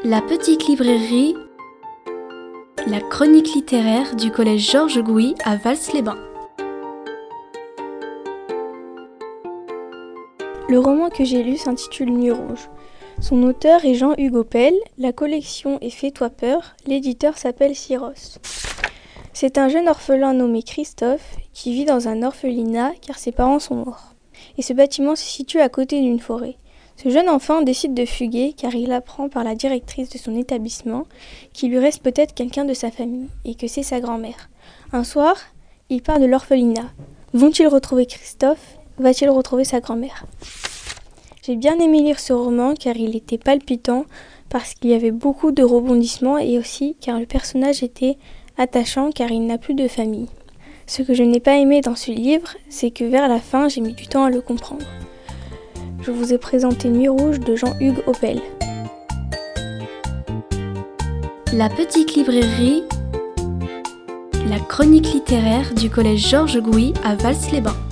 La petite librairie, la chronique littéraire du collège Georges Gouy à Vals-les-Bains. Le roman que j'ai lu s'intitule Nuit rouge. Son auteur est Jean-Hugues Opel, la collection est Fais-toi peur, l'éditeur s'appelle Syros. C'est un jeune orphelin nommé Christophe qui vit dans un orphelinat car ses parents sont morts. Et ce bâtiment se situe à côté d'une forêt. Ce jeune enfant décide de fuguer car il apprend par la directrice de son établissement qu'il lui reste peut-être quelqu'un de sa famille et que c'est sa grand-mère. Un soir, il part de l'orphelinat. Vont-ils retrouver Christophe ? Va-t-il retrouver sa grand-mère ? J'ai bien aimé lire ce roman car il était palpitant, parce qu'il y avait beaucoup de rebondissements et aussi car le personnage était attachant car il n'a plus de famille. Ce que je n'ai pas aimé dans ce livre, c'est que vers la fin, j'ai mis du temps à le comprendre. Je vous ai présenté Nuit rouge de Jean-Hugues Opel. La petite librairie, la chronique littéraire du collège Georges Gouy à Vals-les-Bains.